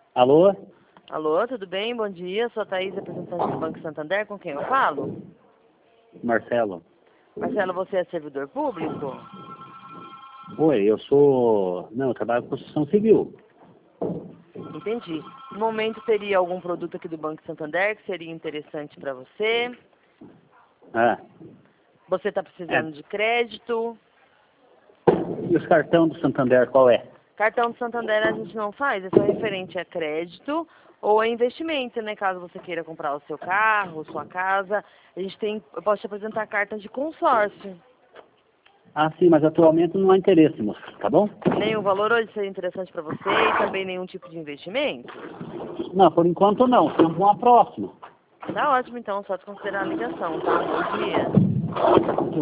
Alô? Alô, tudo bem? Bom dia. Sou a Thaís, representante do Banco Santander. Com quem eu falo? Marcelo. Marcelo, você é servidor público? Oi, eu sou... Não, eu trabalho com construção civil. Entendi. No momento, teria algum produto aqui do Banco Santander que seria interessante para você? Ah, Você está precisando de crédito? e os cartão do Santander, qual é? Cartão do Santander a gente não faz, é só referente a crédito ou a investimento, né? Caso você queira comprar o seu carro, sua casa. A gente tem, eu posso te apresentar carta de consórcio. Ah, sim, mas atualmente não há interesse, moço, tá bom? Nenhum valor hoje seria interessante para você e também nenhum tipo de investimento? Não, por enquanto não, temos uma próxima. Tá ótimo, então, só desconsiderar a ligação, tá? Bom dia.